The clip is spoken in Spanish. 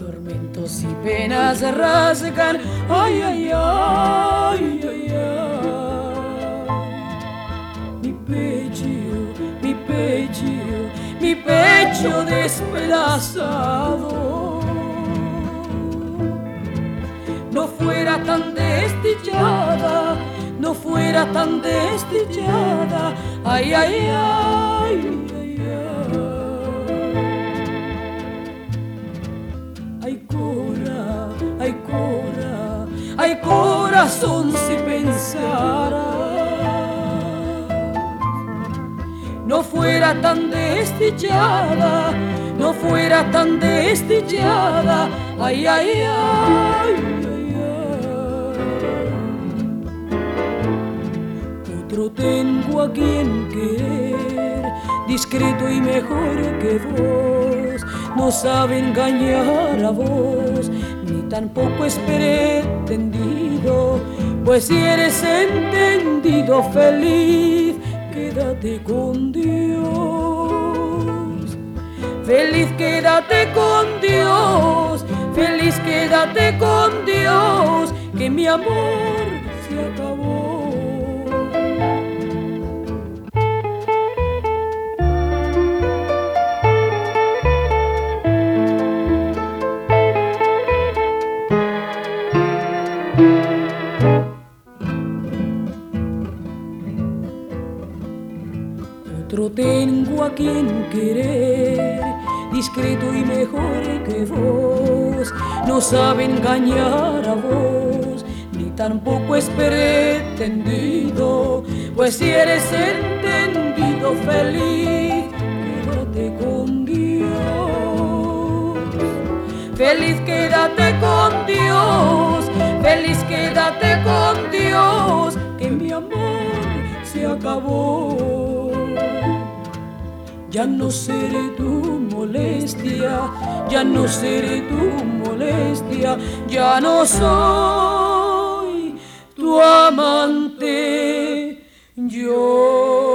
tormentos y penas rasgan, ay, ay, ay, ay, ay. Mi pecho despedazado. No fuera tan desdichada, no fuera tan desdichada, ay, ay, ay, ay, ay. Ay, corazón, si pensara, no fuera tan desdichada, no fuera tan desdichada, ay, ay, ay, ay, ay. Otro tengo a quien querer, discreto y mejor que vos, no sabe engañar a vos, ni tampoco es pretendido, pues si eres entendido, feliz, quédate con Dios. Feliz, quédate con Dios, feliz, quédate con Dios, que mi amor se acabó. Otro tengo a quien querer, discreto y mejor que vos, no sabe engañar a vos, ni tampoco es pretendido, pues si eres entendido, feliz, quédate con Dios. Feliz, quédate con Dios, feliz, quédate con Dios, que mi amor se acabó. Ya no seré tu molestia, ya no seré tu molestia, ya no soy tu amante yo.